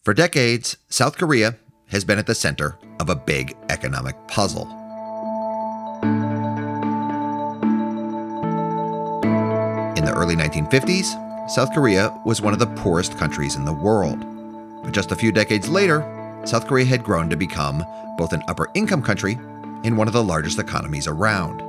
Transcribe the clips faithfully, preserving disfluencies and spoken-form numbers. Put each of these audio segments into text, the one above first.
For decades, South Korea has been at the center of a big economic puzzle. In the early nineteen fifties, South Korea was one of the poorest countries in the world. But just a few decades later, South Korea had grown to become both an upper-income country and one of the largest economies around.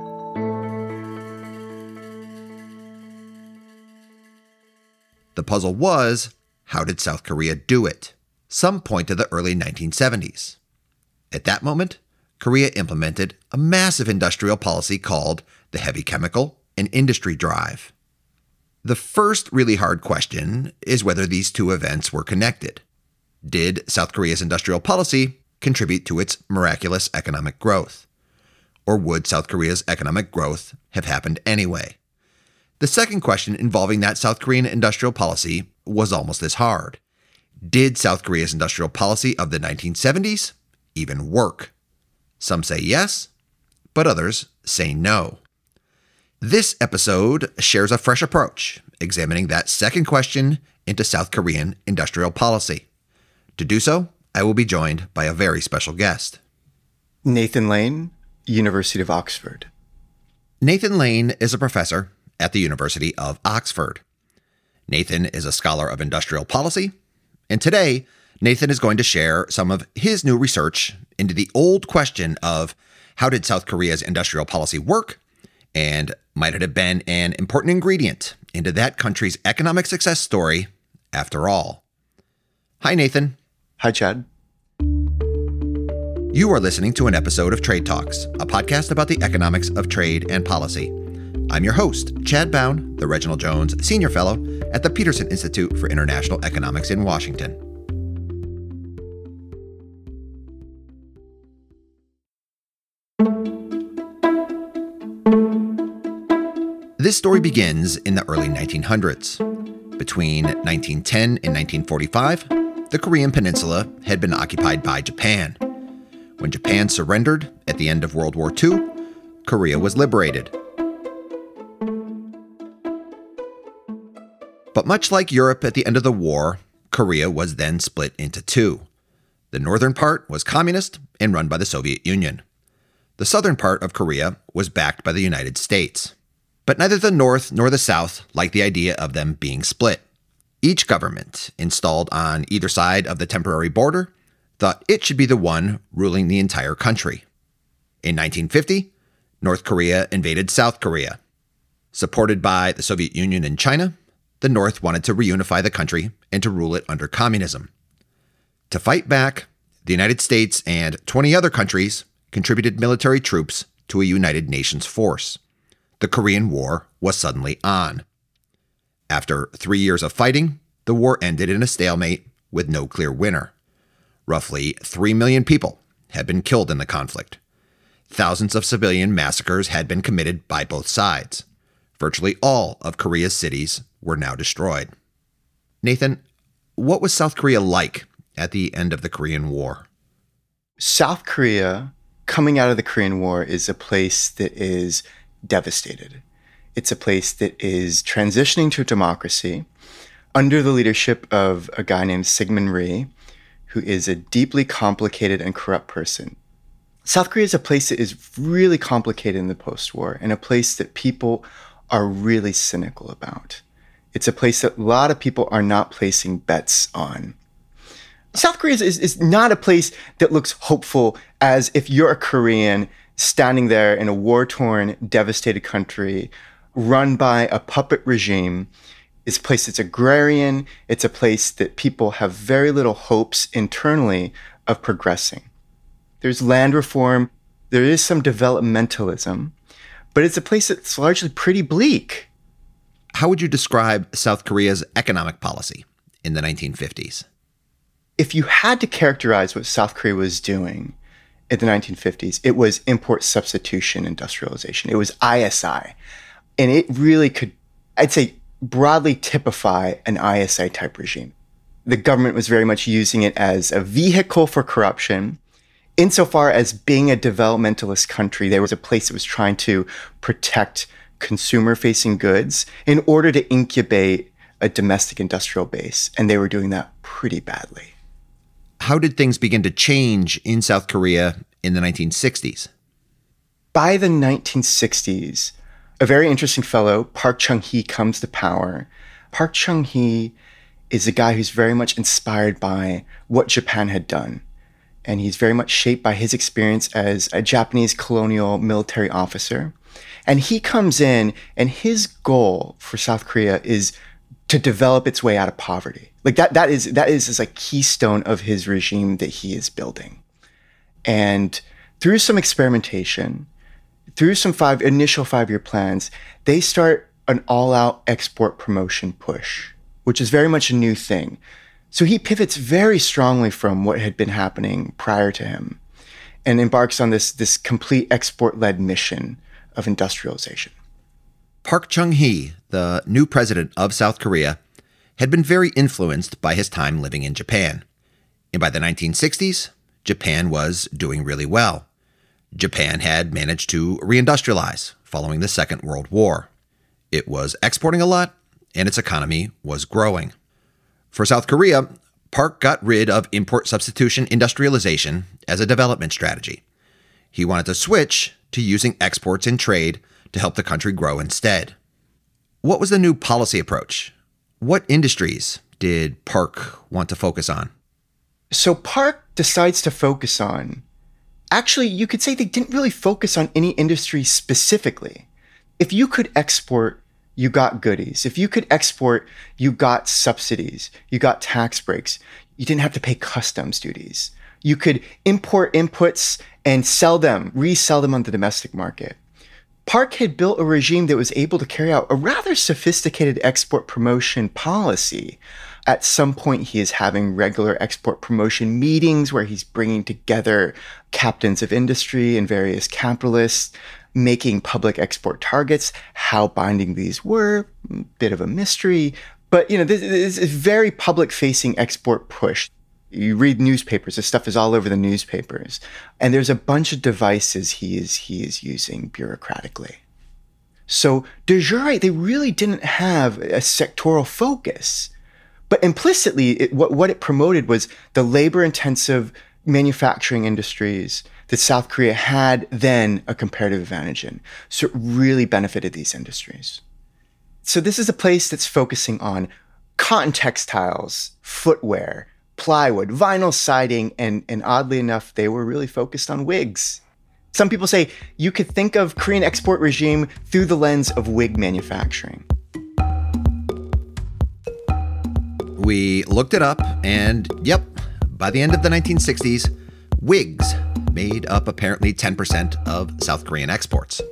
The puzzle was, how did South Korea do it? Some point to the early nineteen seventies. At that moment, Korea implemented a massive industrial policy called the Heavy Chemical and Industry Drive. The first really hard question is whether these two events were connected. Did South Korea's industrial policy contribute to its miraculous economic growth? Or would South Korea's economic growth have happened anyway? The second question involving that South Korean industrial policy was almost as hard. Did South Korea's industrial policy of the nineteen seventies even work? Some say yes, but others say no. This episode shares a fresh approach, examining that second question into South Korean industrial policy. To do so, I will be joined by a very special guest. Nathan Lane, University of Oxford. Nathan Lane is a professor at the University of Oxford. Nathan is a scholar of industrial policy, and today, Nathan is going to share some of his new research into the old question of how did South Korea's industrial policy work, and might it have been an important ingredient into that country's economic success story after all. Hi, Nathan. Hi, Chad. You are listening to an episode of Trade Talks, a podcast about the economics of trade and policy. I'm your host, Chad Bown, the Reginald Jones Senior Fellow at the Peterson Institute for International Economics in Washington. This story begins in the early nineteen hundreds. Between nineteen ten and nineteen forty-five, the Korean Peninsula had been occupied by Japan. When Japan surrendered at the end of World War Two, Korea was liberated. But much like Europe at the end of the war, Korea was then split into two. The northern part was communist and run by the Soviet Union. The southern part of Korea was backed by the United States. But neither the North nor the South liked the idea of them being split. Each government, installed on either side of the temporary border, thought it should be the one ruling the entire country. In nineteen fifty, North Korea invaded South Korea. Supported by the Soviet Union and China, the North wanted to reunify the country and to rule it under communism. To fight back, the United States and twenty other countries contributed military troops to a United Nations force. The Korean War was suddenly on. After three years of fighting, the war ended in a stalemate with no clear winner. Roughly three million people had been killed in the conflict. Thousands of civilian massacres had been committed by both sides. Virtually all of Korea's cities were now destroyed. Nathan, what was South Korea like at the end of the Korean War? South Korea, coming out of the Korean War, is a place that is devastated. It's a place that is transitioning to a democracy under the leadership of a guy named Syngman Rhee, who is a deeply complicated and corrupt person. South Korea is a place that is really complicated in the post-war and a place that people are really cynical about. It's a place that a lot of people are not placing bets on. South Korea is, is not a place that looks hopeful as if you're a Korean standing there in a war-torn, devastated country run by a puppet regime. It's a place that's agrarian. It's a place that people have very little hopes internally of progressing. There's land reform. There is some developmentalism, but it's a place that's largely pretty bleak. How would you describe South Korea's economic policy in the nineteen fifties? If you had to characterize what South Korea was doing in the nineteen fifties, it was import substitution industrialization. It was I S I. And it really could, I'd say, broadly typify an I S I type regime. The government was very much using it as a vehicle for corruption. Insofar as being a developmentalist country, there was a place that was trying to protect consumer-facing goods in order to incubate a domestic industrial base. And they were doing that pretty badly. How did things begin to change in South Korea in the nineteen sixties? By the nineteen sixties, a very interesting fellow, Park Chung-hee, comes to power. Park Chung-hee is a guy who's very much inspired by what Japan had done. And he's very much shaped by his experience as a Japanese colonial military officer. And he comes in, and his goal for South Korea is to develop its way out of poverty. Like that, that is that is, is a keystone of his regime that he is building. And through some experimentation, through some five initial five-year plans, they start an all-out export promotion push, which is very much a new thing. So he pivots very strongly from what had been happening prior to him and embarks on this, this complete export-led mission of industrialization. Park Chung-hee, the new president of South Korea, had been very influenced by his time living in Japan. And by the nineteen sixties, Japan was doing really well. Japan had managed to reindustrialize following the Second World War. It was exporting a lot, and its economy was growing. For South Korea, Park got rid of import substitution industrialization as a development strategy. He wanted to switch to using exports in trade to help the country grow instead. What was the new policy approach? What industries did Park want to focus on? So Park decides to focus on, actually, you could say they didn't really focus on any industry specifically. If you could export, you got goodies. If you could export, you got subsidies, you got tax breaks. You didn't have to pay customs duties. You could import inputs and sell them, resell them on the domestic market. Park had built a regime that was able to carry out a rather sophisticated export promotion policy. At some point, he is having regular export promotion meetings where he's bringing together captains of industry and various capitalists, making public export targets. How binding these were, a bit of a mystery. But, you know, this, this is a very public-facing export push. You read newspapers, this stuff is all over the newspapers. And there's a bunch of devices he is he is using bureaucratically. So de jure, they really didn't have a sectoral focus. But implicitly, it, what, what it promoted was the labor-intensive manufacturing industries that South Korea had then a comparative advantage in. So it really benefited these industries. So this is a place that's focusing on cotton textiles, footwear, plywood, vinyl siding, and, and oddly enough, they were really focused on wigs. Some people say you could think of Korean export regime through the lens of wig manufacturing. We looked it up, and yep, by the end of the nineteen sixties, wigs made up apparently ten percent of South Korean exports.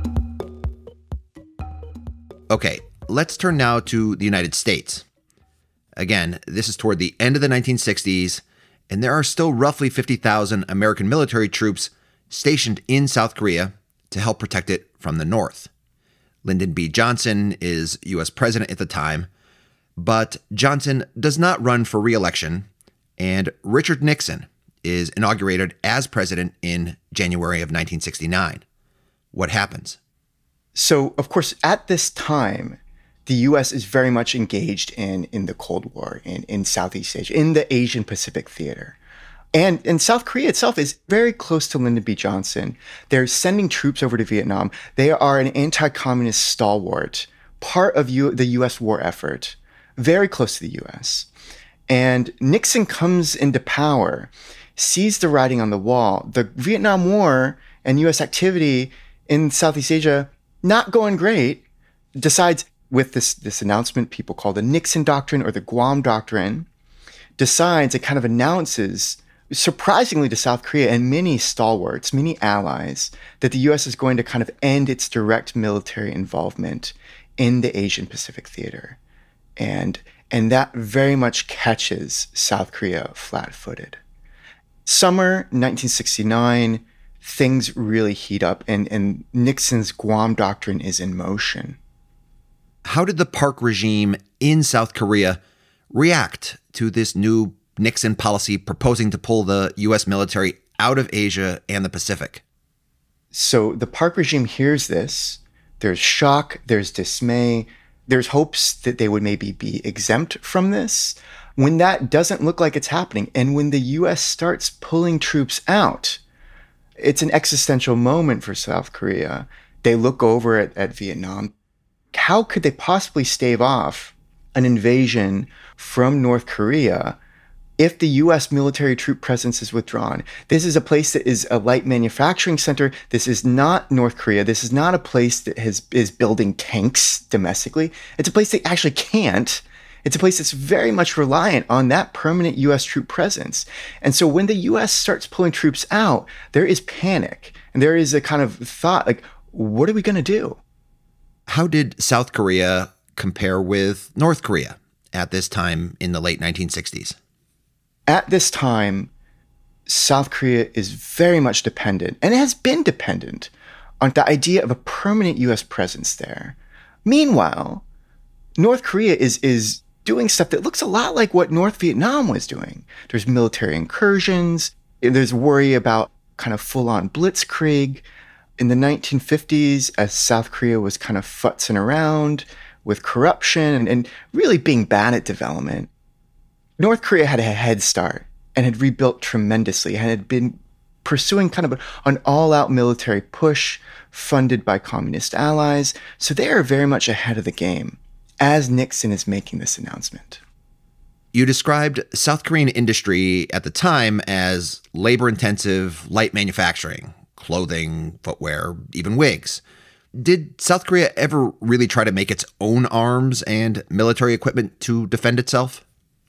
Okay, let's turn now to the United States. Again, this is toward the end of the nineteen sixties, and there are still roughly fifty thousand American military troops stationed in South Korea to help protect it from the north. Lyndon B. Johnson is U S president at the time, but Johnson does not run for re-election, and Richard Nixon is inaugurated as president in January of nineteen sixty-nine. What happens? So, of course, at this time, the U S is very much engaged in, in the Cold War, in, in Southeast Asia, in the Asian Pacific theater. And, and South Korea itself is very close to Lyndon B. Johnson. They're sending troops over to Vietnam. They are an anti-communist stalwart, part of U- the U S war effort, very close to the U S. And Nixon comes into power, sees the writing on the wall. The Vietnam War and U S activity in Southeast Asia, not going great, decides with this, this announcement people call the Nixon Doctrine or the Guam Doctrine, decides, it kind of announces, surprisingly to South Korea and many stalwarts, many allies, that the U S is going to kind of end its direct military involvement in the Asian Pacific theater. And, and that very much catches South Korea flat-footed. Summer nineteen sixty-nine, things really heat up, and, and Nixon's Guam Doctrine is in motion. How did the Park regime in South Korea react to this new Nixon policy proposing to pull the U S military out of Asia and the Pacific? So the Park regime hears this. There's shock, there's dismay. There's hopes that they would maybe be exempt from this. When that doesn't look like it's happening, and when the U S starts pulling troops out, it's an existential moment for South Korea. They look over at, at Vietnam. How could they possibly stave off an invasion from North Korea if the U S military troop presence is withdrawn? This is a place that is a light manufacturing center. This is not North Korea. This is not a place that has, is building tanks domestically. It's a place that actually can't. It's a place that's very much reliant on that permanent U S troop presence. And so when the U S starts pulling troops out, there is panic. And there is a kind of thought, like, what are we going to do? How did South Korea compare with North Korea at this time in the late nineteen sixties? At this time, South Korea is very much dependent, and it has been dependent, on the idea of a permanent U S presence there. Meanwhile, North Korea is, is doing stuff that looks a lot like what North Vietnam was doing. There's military incursions. There's worry about kind of full-on blitzkrieg. In the nineteen fifties, as South Korea was kind of futzing around with corruption and, and really being bad at development, North Korea had a head start and had rebuilt tremendously and had been pursuing kind of an all-out military push funded by communist allies. So they are very much ahead of the game as Nixon is making this announcement. You described South Korean industry at the time as labor-intensive light manufacturing, clothing, footwear, even wigs. Did South Korea ever really try to make its own arms and military equipment to defend itself?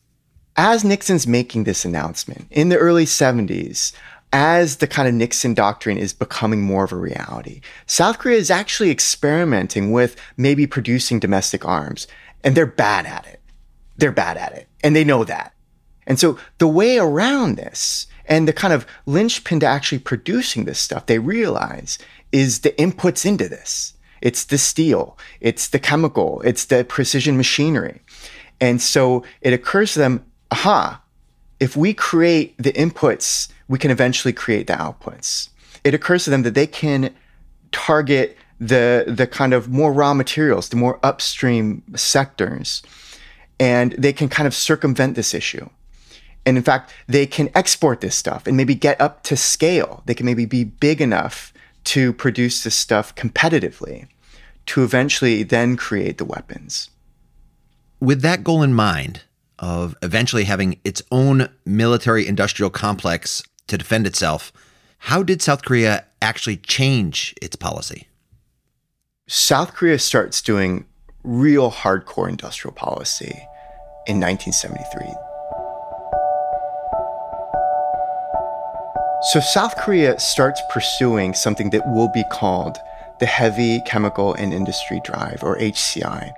As Nixon's making this announcement in the early seventies, as the kind of Nixon doctrine is becoming more of a reality, South Korea is actually experimenting with maybe producing domestic arms, and they're bad at it. They're bad at it, and they know that. And so the way around this, and the kind of linchpin to actually producing this stuff, they realize, is the inputs into this. It's the steel, it's the chemical, it's the precision machinery. And so it occurs to them, aha, if we create the inputs, we can eventually create the outputs. It occurs to them that they can target the, the kind of more raw materials, the more upstream sectors, and they can kind of circumvent this issue. And in fact, they can export this stuff and maybe get up to scale. They can maybe be big enough to produce this stuff competitively to eventually then create the weapons. With that goal in mind, of eventually having its own military-industrial complex to defend itself, how did South Korea actually change its policy? South Korea starts doing real hardcore industrial policy in nineteen seventy-three. So South Korea starts pursuing something that will be called the Heavy Chemical and Industry Drive, or H C I.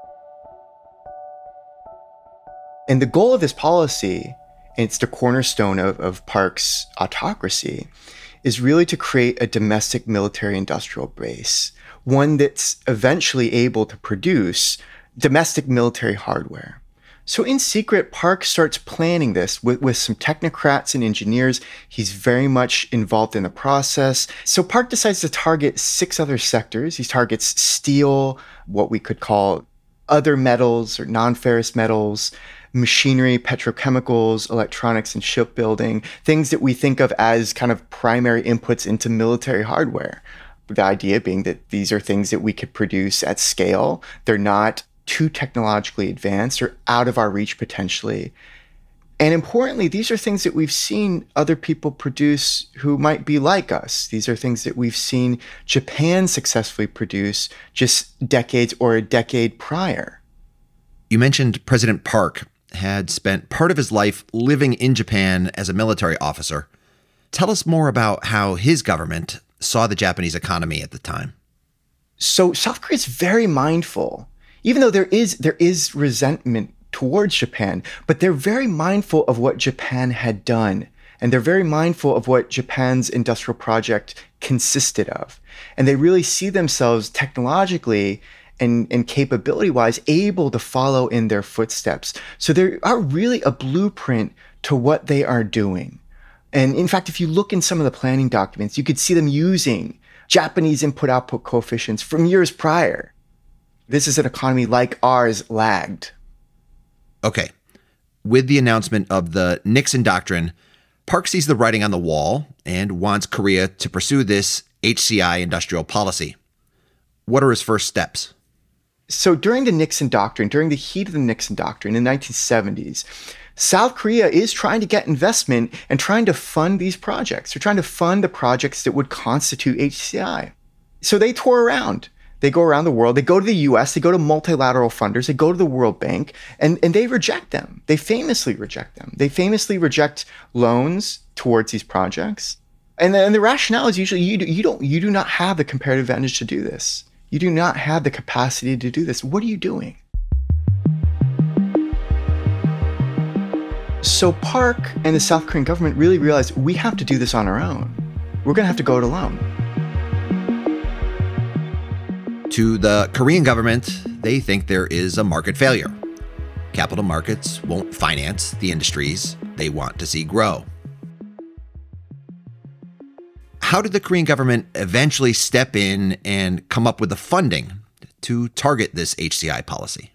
And the goal of this policy, and it's the cornerstone of, of Park's autocracy, is really to create a domestic military industrial base, one that's eventually able to produce domestic military hardware. So in secret, Park starts planning this with, with some technocrats and engineers. He's very much involved in the process. So Park decides to target six other sectors. He targets steel, what we could call other metals or non-ferrous metals, machinery, petrochemicals, electronics, and shipbuilding, things that we think of as kind of primary inputs into military hardware. The idea being that these are things that we could produce at scale. They're not too technologically advanced or out of our reach potentially. And importantly, these are things that we've seen other people produce who might be like us. These are things that we've seen Japan successfully produce just decades or a decade prior. You mentioned President Park had spent part of his life living in Japan as a military officer. Tell us more about how his government saw the Japanese economy at the time. So South Korea is very mindful, even though there is there is resentment towards Japan, but they're very mindful of what Japan had done. And they're very mindful of what Japan's industrial project consisted of. And they really see themselves technologically and, and capability-wise able to follow in their footsteps. So they are really a blueprint to what they are doing. And in fact, if you look in some of the planning documents, you could see them using Japanese input-output coefficients from years prior. This is an economy like ours lagged. Okay. With the announcement of the Nixon Doctrine, Park sees the writing on the wall and wants Korea to pursue this H C I industrial policy. What are his first steps? So during the Nixon Doctrine, during the heat of the Nixon Doctrine in the nineteen seventies, South Korea is trying to get investment and trying to fund these projects. They're trying to fund the projects that would constitute H C I. So they tour around. They go around the world. They go to the U S. They go to multilateral funders. They go to the World Bank, and, and they reject them. They famously reject them. They famously reject loans towards these projects. And the, and the rationale is usually you do, you don't you do not have the comparative advantage to do this. You do not have the capacity to do this. What are you doing? So Park and the South Korean government really realized we have to do this on our own. We're going to have to go it alone. To the Korean government, they think there is a market failure. Capital markets won't finance the industries they want to see grow. How did the Korean government eventually step in and come up with the funding to target this H C I policy?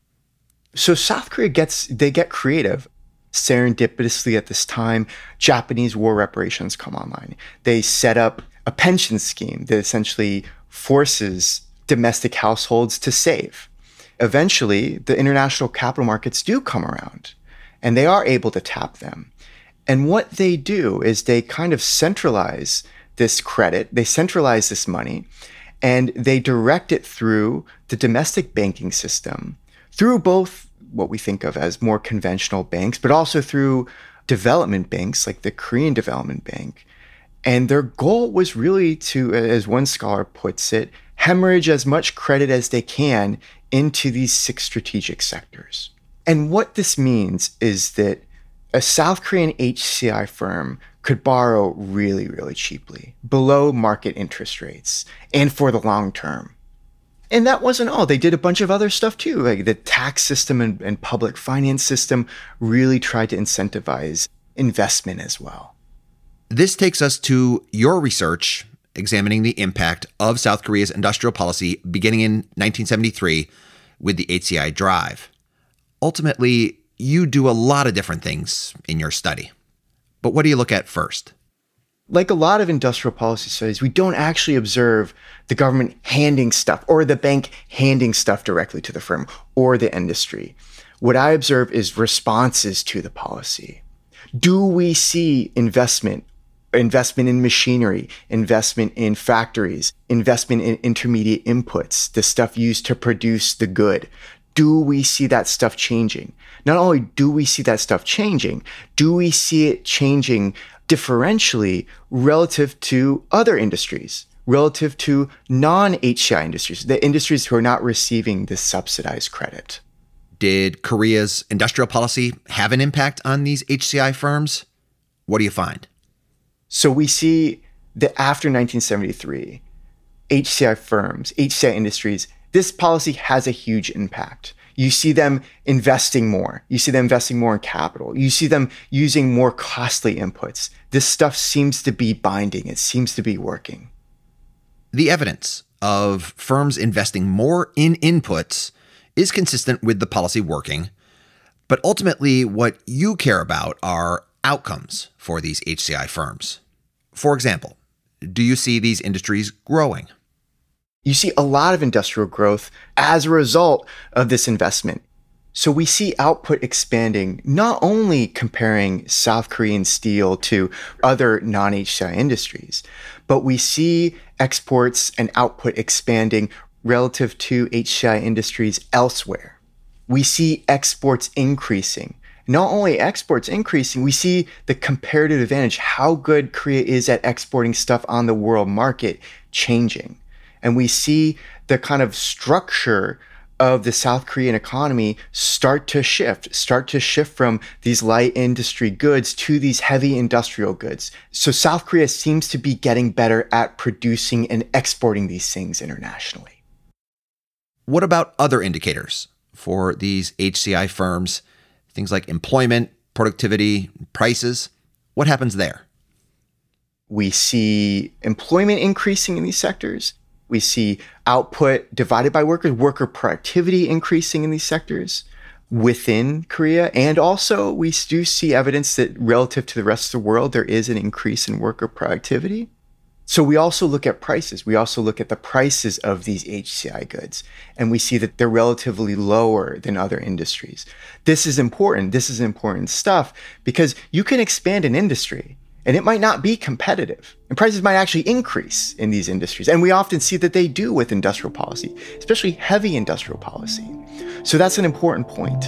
So South Korea gets, they get creative. Serendipitously at this time, Japanese war reparations come online. They set up a pension scheme that essentially forces domestic households to save. Eventually, the international capital markets do come around, and they are able to tap them. And what they do is they kind of centralize this credit, they centralize this money, and they direct it through the domestic banking system, through both what we think of as more conventional banks, but also through development banks like the Korean Development Bank. And their goal was really to, as one scholar puts it, hemorrhage as much credit as they can into these six strategic sectors. And what this means is that a South Korean H C I firm could borrow really, really cheaply, below market interest rates, and for the long term. And that wasn't all. They did a bunch of other stuff too. Like the tax system and, and public finance system really tried to incentivize investment as well. This takes us to your research examining the impact of South Korea's industrial policy beginning in nineteen seventy-three with the H C I drive. Ultimately, you do a lot of different things in your study. But what do you look at first? Like a lot of industrial policy studies, we don't actually observe the government handing stuff or the bank handing stuff directly to the firm or the industry. What I observe is responses to the policy. Do we see investment, investment in machinery, investment in factories, investment in intermediate inputs, the stuff used to produce the good? Do we see that stuff changing? Not only do we see that stuff changing, do we see it changing differentially relative to other industries, relative to non-H C I industries, the industries who are not receiving this subsidized credit? Did Korea's industrial policy have an impact on these H C I firms? What do you find? So we see that after nineteen seventy-three, H C I firms, H C I industries, this policy has a huge impact. You see them investing more. You see them investing more in capital. You see them using more costly inputs. This stuff seems to be binding. It seems to be working. The evidence of firms investing more in inputs is consistent with the policy working, but ultimately what you care about are outcomes for these H C I firms. For example, do you see these industries growing? You see a lot of industrial growth as a result of this investment. So we see output expanding, not only comparing South Korean steel to other non-H C I industries, but we see exports and output expanding relative to H C I industries elsewhere. We see exports increasing. Not only exports increasing, we see the comparative advantage, how good Korea is at exporting stuff on the world market, changing. And we see the kind of structure of the South Korean economy start to shift, start to shift from these light industry goods to these heavy industrial goods. So South Korea seems to be getting better at producing and exporting these things internationally. What about other indicators for these H C I firms? Things like employment, productivity, prices. What happens there? We see employment increasing in these sectors. We see output divided by workers, worker productivity increasing in these sectors within Korea. And also we do see evidence that relative to the rest of the world, there is an increase in worker productivity. So we also look at prices. We also look at the prices of these H C I goods, and we see that they're relatively lower than other industries. This is important. This is important stuff because you can expand an industry and it might not be competitive, and prices might actually increase in these industries. And we often see that they do with industrial policy, especially heavy industrial policy. So that's an important point.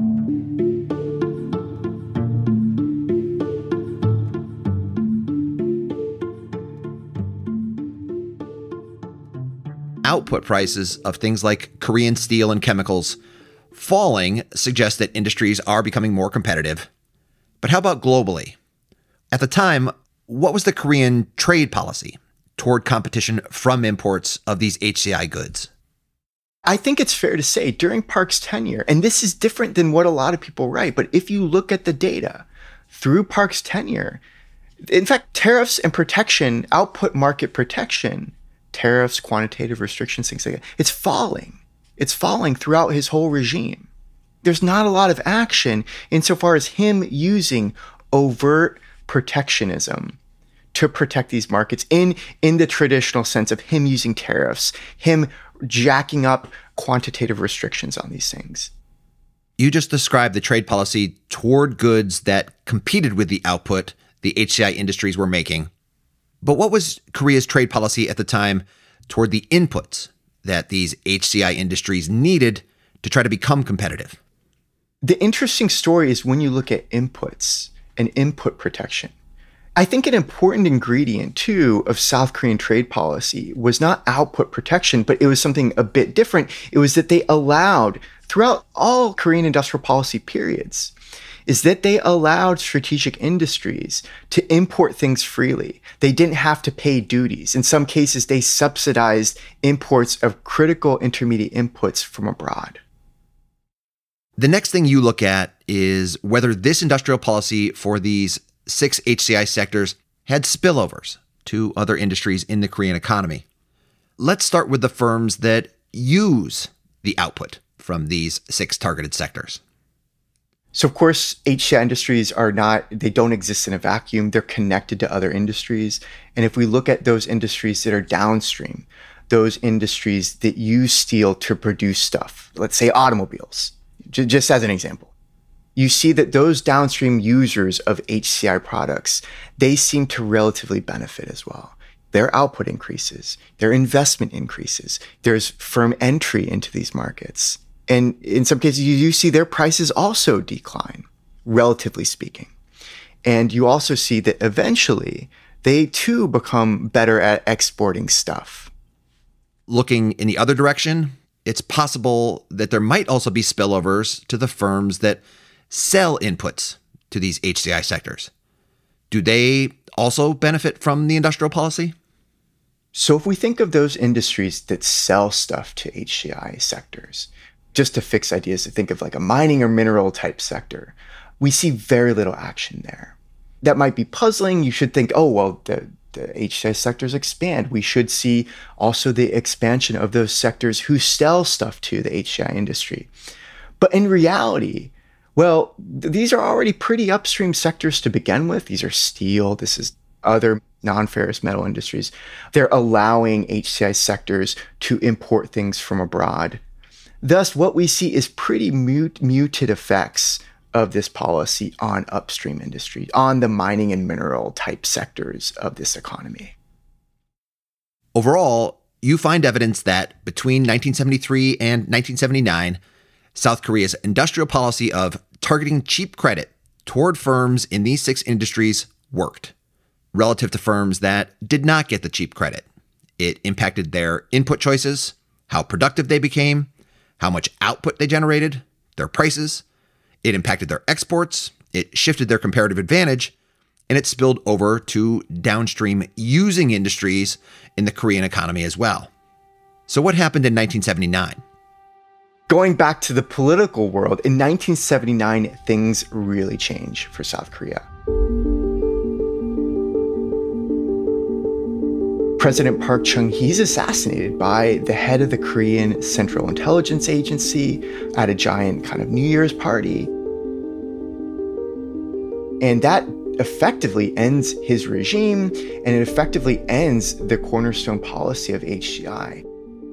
Output prices of things like Korean steel and chemicals falling suggests that industries are becoming more competitive. But how about globally? At the time, what was the Korean trade policy toward competition from imports of these H C I goods? I think it's fair to say during Park's tenure, and this is different than what a lot of people write, but if you look at the data through Park's tenure, in fact, tariffs and protection, output market protection, tariffs, quantitative restrictions, things like that, it's falling. It's falling throughout his whole regime. There's not a lot of action insofar as him using overt protectionism to protect these markets in, in the traditional sense of him using tariffs, him jacking up quantitative restrictions on these things. You just described the trade policy toward goods that competed with the output the H C I industries were making. But what was Korea's trade policy at the time toward the inputs that these H C I industries needed to try to become competitive? The interesting story is when you look at inputs and input protection. I think an important ingredient, too, of South Korean trade policy was not output protection, but it was something a bit different. It was that they allowed, throughout all Korean industrial policy periods, is that they allowed strategic industries to import things freely. They didn't have to pay duties. In some cases, they subsidized imports of critical intermediate inputs from abroad. The next thing you look at is whether this industrial policy for these six H C I sectors had spillovers to other industries in the Korean economy. Let's start with the firms that use the output from these six targeted sectors. So, of course, H C I industries are not, they don't exist in a vacuum. They're connected to other industries. And if we look at those industries that are downstream, those industries that use steel to produce stuff, let's say automobiles, j- just as an example, you see that those downstream users of H C I products, they seem to relatively benefit as well. Their output increases, their investment increases, there's firm entry into these markets. And in some cases, you, you see their prices also decline, relatively speaking. And you also see that eventually they too become better at exporting stuff. Looking in the other direction, it's possible that there might also be spillovers to the firms that sell inputs to these H C I sectors. Do they also benefit from the industrial policy? So if we think of those industries that sell stuff to H C I sectors, just to fix ideas, to think of like a mining or mineral type sector, we see very little action there. That might be puzzling. You should think, oh, well, the, the H C I sectors expand. We should see also the expansion of those sectors who sell stuff to the H C I industry. But in reality, well, th- these are already pretty upstream sectors to begin with. These are steel. This is other non-ferrous metal industries. They're allowing H C I sectors to import things from abroad. Thus, what we see is pretty mute, muted effects of this policy on upstream industry, on the mining and mineral type sectors of this economy. Overall, you find evidence that between nineteen seventy-three and nineteen seventy-nine, South Korea's industrial policy of targeting cheap credit toward firms in these six industries worked, relative to firms that did not get the cheap credit. It impacted their input choices, how productive they became, how much output they generated, their prices. It impacted their exports. It shifted their comparative advantage, and it spilled over to downstream using industries in the Korean economy as well. So what happened in nineteen seventy-nine? Going back to the political world, in nineteen seventy-nine, things really change for South Korea. President Park Chung-hee's assassinated by the head of the Korean Central Intelligence Agency at a giant kind of New Year's party. And that effectively ends his regime, and it effectively ends the cornerstone policy of H C I.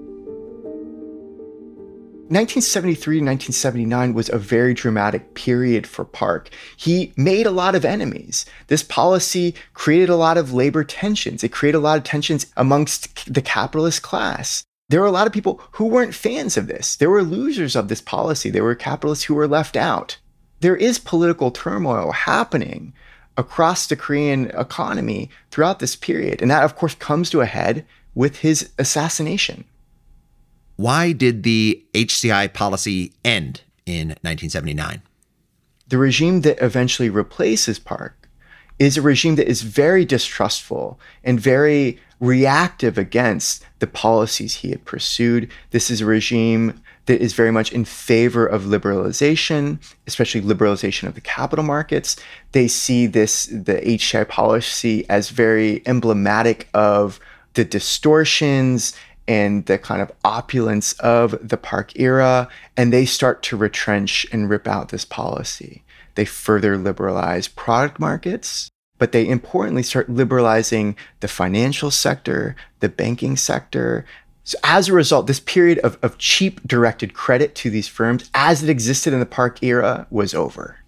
nineteen seventy-three to nineteen seventy-nine was a very dramatic period for Park. He made a lot of enemies. This policy created a lot of labor tensions. It created a lot of tensions amongst the capitalist class. There were a lot of people who weren't fans of this. There were losers of this policy. There were capitalists who were left out. There is political turmoil happening across the Korean economy throughout this period. And that, of course, comes to a head with his assassination. Why did the H C I policy end in nineteen seventy-nine? The regime that eventually replaces Park is a regime that is very distrustful and very reactive against the policies he had pursued. This is a regime that is very much in favor of liberalization, especially liberalization of the capital markets. They see this, the H C I policy, as very emblematic of the distortions and the kind of opulence of the Park era, and they start to retrench and rip out this policy. They further liberalize product markets, but they importantly start liberalizing the financial sector, the banking sector. So as a result, this period of, of cheap directed credit to these firms, as it existed in the Park era, was over.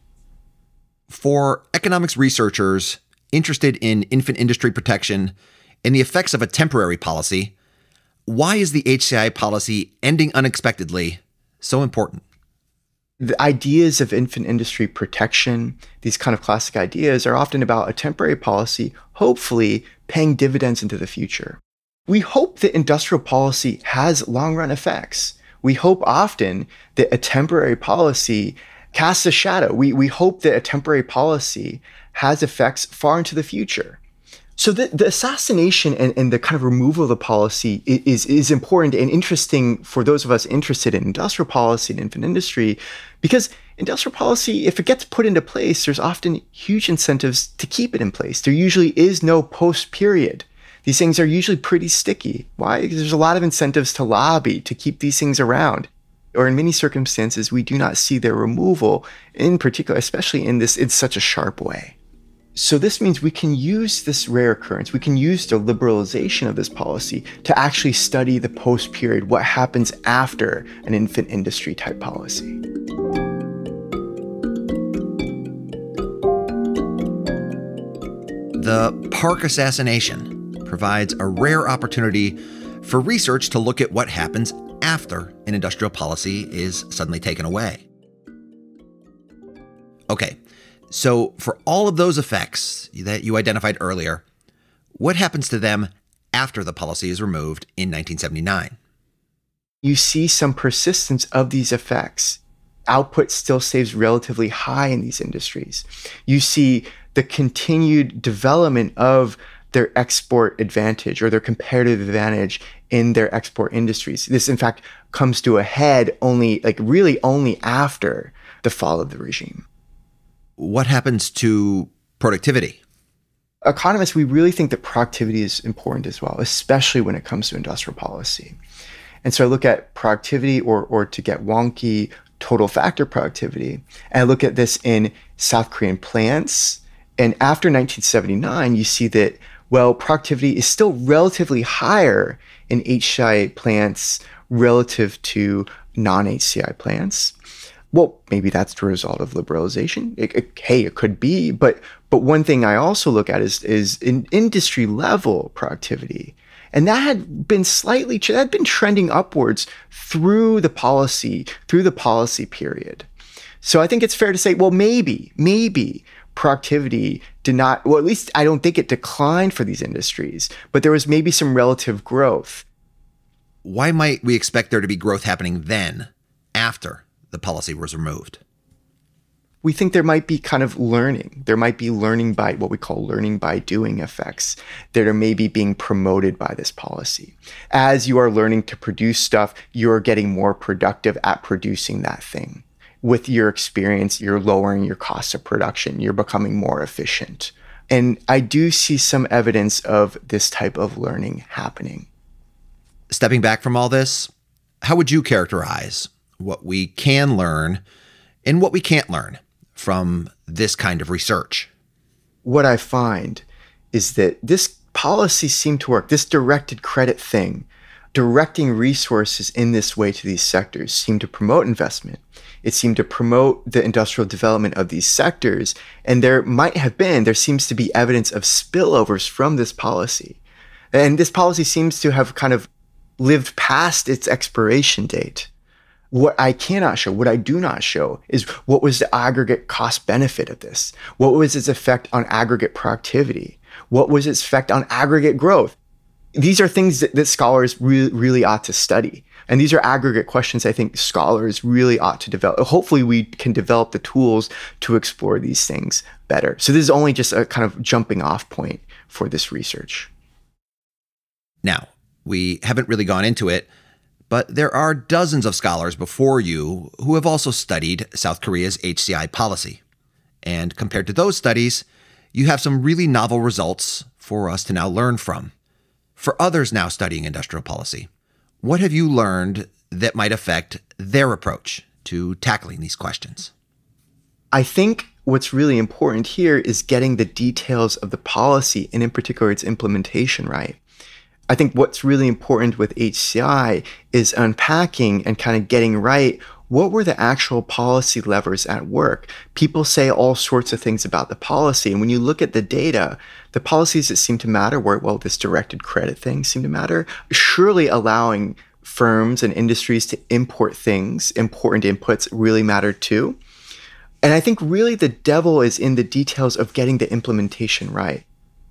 For economics researchers interested in infant industry protection and the effects of a temporary policy, why is the H C I policy ending unexpectedly so important? The ideas of infant industry protection, these kind of classic ideas, are often about a temporary policy, hopefully paying dividends into the future. We hope that industrial policy has long-run effects. We hope often that a temporary policy casts a shadow. We, we hope that a temporary policy has effects far into the future. So the, the assassination and, and the kind of removal of the policy is, is important and interesting for those of us interested in industrial policy and infant industry, because industrial policy, if it gets put into place, there's often huge incentives to keep it in place. There usually is no post-period. These things are usually pretty sticky. Why? Because there's a lot of incentives to lobby to keep these things around. Or in many circumstances, we do not see their removal, in particular, especially in this, in such a sharp way. So this means we can use this rare occurrence, we can use the liberalization of this policy to actually study the post-period, what happens after an infant industry type policy. The Park assassination provides a rare opportunity for research to look at what happens after an industrial policy is suddenly taken away. Okay. So for all of those effects that you identified earlier, what happens to them after the policy is removed in nineteen seventy-nine? You see some persistence of these effects. Output still stays relatively high in these industries. You see the continued development of their export advantage or their comparative advantage in their export industries. This, in fact, comes to a head only, like really only after the fall of the regime. What happens to productivity? Economists, we really think that productivity is important as well, especially when it comes to industrial policy. And so I look at productivity, or, or to get wonky, total factor productivity. And I look at this in South Korean plants. And after nineteen seventy-nine, you see that, well, productivity is still relatively higher in H C I plants relative to non-H C I plants. Well, maybe that's the result of liberalization. It, it, hey, it could be. But but one thing I also look at is, is in industry level productivity. And that had been slightly, that had been trending upwards through the policy, through the policy period. So I think it's fair to say, well, maybe, maybe productivity did not, well, at least I don't think it declined for these industries, but there was maybe some relative growth. Why might we expect there to be growth happening then, after the policy was removed? We think there might be kind of learning. There might be learning by what we call learning by doing effects that are maybe being promoted by this policy. As you are learning to produce stuff, you're getting more productive at producing that thing. With your experience, you're lowering your cost of production. You're becoming more efficient. And I do see some evidence of this type of learning happening. Stepping back from all this, how would you characterize what we can learn and what we can't learn from this kind of research? What I find is that this policy seemed to work. This directed credit thing, directing resources in this way to these sectors, seemed to promote investment. It seemed to promote the industrial development of these sectors. And there might have been, there seems to be evidence of spillovers from this policy. And this policy seems to have kind of lived past its expiration date. What I cannot show, what I do not show, is what was the aggregate cost benefit of this? What was its effect on aggregate productivity? What was its effect on aggregate growth? These are things that, that scholars really, really ought to study. And these are aggregate questions I think scholars really ought to develop. Hopefully we can develop the tools to explore these things better. So this is only just a kind of jumping off point for this research. Now, we haven't really gone into it, but there are dozens of scholars before you who have also studied South Korea's H C I policy. And compared to those studies, you have some really novel results for us to now learn from. For others now studying industrial policy, what have you learned that might affect their approach to tackling these questions? I think what's really important here is getting the details of the policy, and in particular its implementation, right. I think what's really important with H C I is unpacking and kind of getting right what were the actual policy levers at work. People say all sorts of things about the policy, and when you look at the data, the policies that seem to matter were, well, this directed credit thing seemed to matter, surely allowing firms and industries to import things, important inputs really mattered too. And I think really the devil is in the details of getting the implementation right.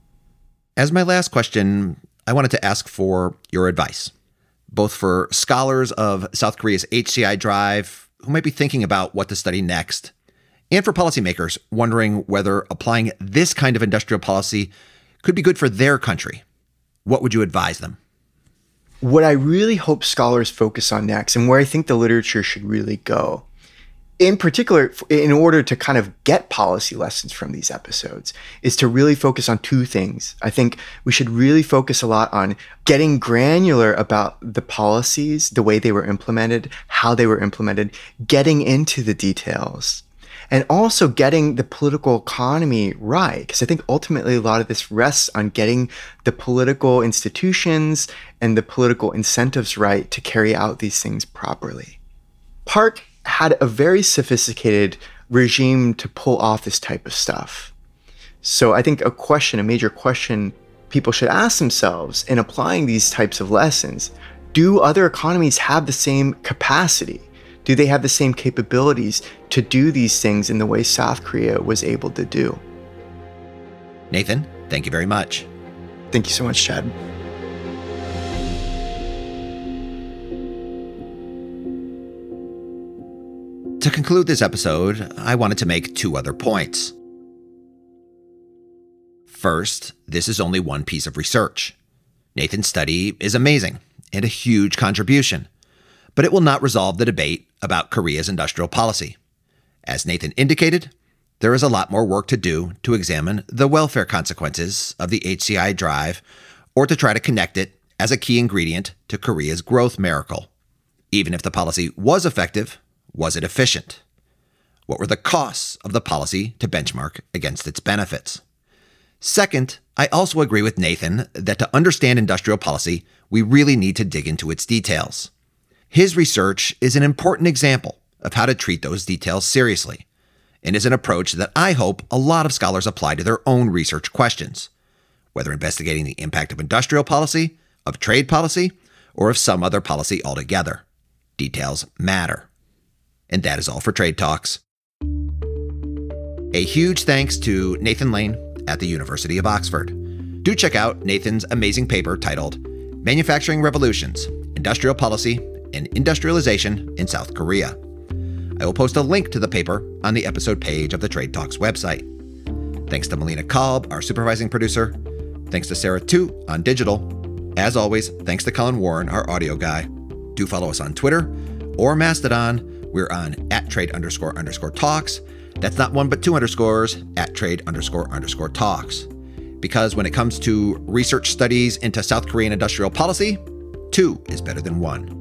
As my last question, I wanted to ask for your advice, both for scholars of South Korea's H C I drive who might be thinking about what to study next, and for policymakers wondering whether applying this kind of industrial policy could be good for their country. What would you advise them? What I really hope scholars focus on next, and where I think the literature should really go, in particular, in order to kind of get policy lessons from these episodes, is to really focus on two things. I think we should really focus a lot on getting granular about the policies, the way they were implemented, how they were implemented, getting into the details, and also getting the political economy right. Because I think ultimately a lot of this rests on getting the political institutions and the political incentives right to carry out these things properly. Park had a very sophisticated regime to pull off this type of stuff. So I think a question, a major question people should ask themselves in applying these types of lessons, do other economies have the same capacity? Do they have the same capabilities to do these things in the way South Korea was able to do? Nathan, thank you very much. Thank you so much, Chad. To conclude this episode, I wanted to make two other points. First, this is only one piece of research. Nathan's study is amazing and a huge contribution, but it will not resolve the debate about Korea's industrial policy. As Nathan indicated, there is a lot more work to do to examine the welfare consequences of the H C I drive or to try to connect it as a key ingredient to Korea's growth miracle. Even if the policy was effective, was it efficient? What were the costs of the policy to benchmark against its benefits? Second, I also agree with Nathan that to understand industrial policy, we really need to dig into its details. His research is an important example of how to treat those details seriously, and is an approach that I hope a lot of scholars apply to their own research questions, whether investigating the impact of industrial policy, of trade policy, or of some other policy altogether. Details matter. And that is all for Trade Talks. A huge thanks to Nathan Lane at the University of Oxford. Do check out Nathan's amazing paper titled Manufacturing Revolutions, Industrial Policy and Industrialization in South Korea. I will post a link to the paper on the episode page of the Trade Talks website. Thanks to Melina Kalb, our supervising producer. Thanks to Sarah Tu on digital. As always, thanks to Colin Warren, our audio guy. Do follow us on Twitter or Mastodon. We're on at trade underscore underscore talks. That's not one, but two underscores, at trade underscore underscore talks. because when it comes to research studies into South Korean industrial policy, two is better than one.